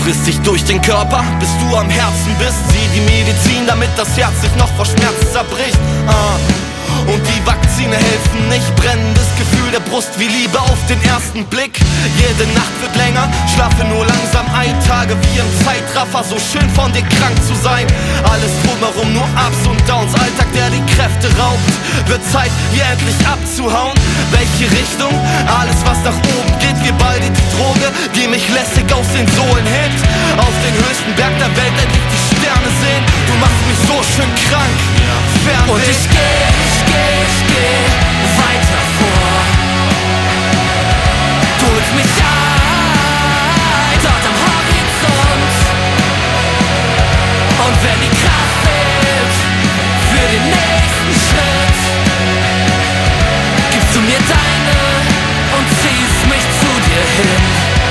frisst dich durch den Körper, bis du am Herzen bist. Sieh die Medizin, damit das Herz sich noch vor Schmerz zerbricht. Und die Vakzine helfen nicht. Brennendes Gefühl der Brust wie Liebe auf den ersten Blick. Jede Nacht wird länger, schlafe nur langsam ein. Tage wie im Zeitraffer, so schön von dir krank zu sein. Alles drumherum nur Ups und Downs, Alltag, der die Kräfte raubt. Wird Zeit, hier endlich abzuhauen. Welche Richtung? Alles was nach oben geht, wir beide die Droge, die mich lässig aus den Sohlen hebt. Auf den höchsten Berg der Welt endlich die Sterne sehen. Du machst mich so schön krank, Fernweh. Und ich geh weiter vor. Du holst mich ein, dort am Horizont. Und wenn die Kraft fehlt für den nächsten Schritt, gibst du mir deine und ziehst mich zu dir hin.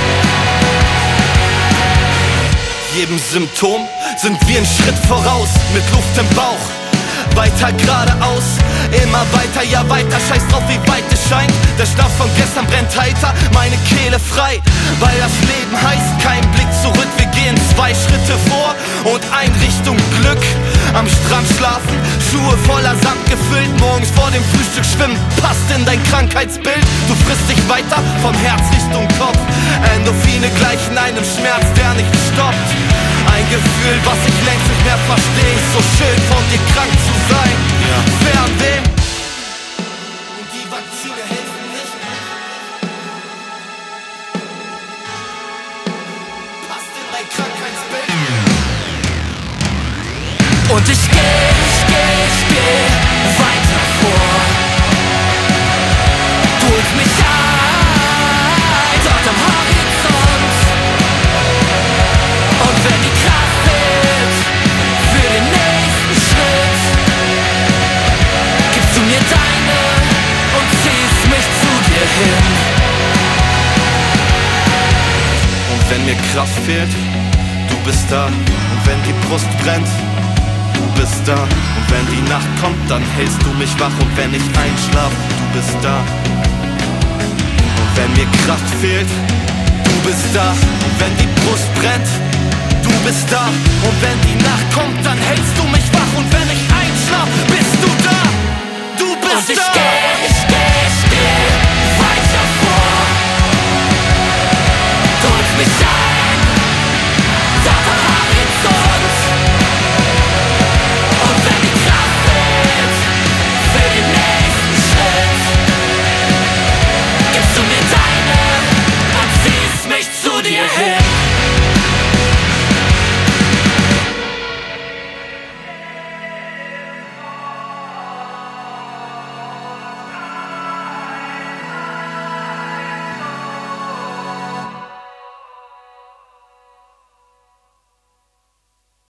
Jedem Symptom sind wir einen Schritt voraus, mit Luft im Bauch. Weiter geradeaus, immer weiter, ja weiter, scheiß drauf wie weit es scheint. Der Schlaf von gestern brennt heiter, meine Kehle frei. Weil das Leben heißt, kein Blick zurück, wir gehen 2 Schritte vor und ein Richtung Glück. Am Strand schlafen, Schuhe voller Sand gefüllt, morgens vor dem Frühstück schwimmen, passt in dein Krankheitsbild. Du frisst dich weiter, vom Herz Richtung Kopf. Endorphine gleichen einem Schmerz, der nicht stoppt. Ein Gefühl, was ich längst nicht mehr verstehe. So schön von dir krank zu sein, Fernweh. Und die Vakzine helfen nicht. Passt in dein Krankheitsbild. Und ich geh weiter vor. Du holst mich ein, dort am Horizont. Und wenn die Kraft fehlt für den nächsten Schritt, gibst du mir deine und ziehst mich zu dir hin. Und wenn mir Kraft fehlt, du bist da. Und wenn die Brust brennt, du bist da. Und wenn die Nacht kommt, dann hältst du mich wach. Und wenn ich einschlaf, du bist da. Und wenn mir Kraft fehlt, du bist da. Und wenn die Brust brennt, du bist da. Und wenn die Nacht kommt, dann hältst du mich wach. Und wenn ich einschlaf, bist du da. Du bist da.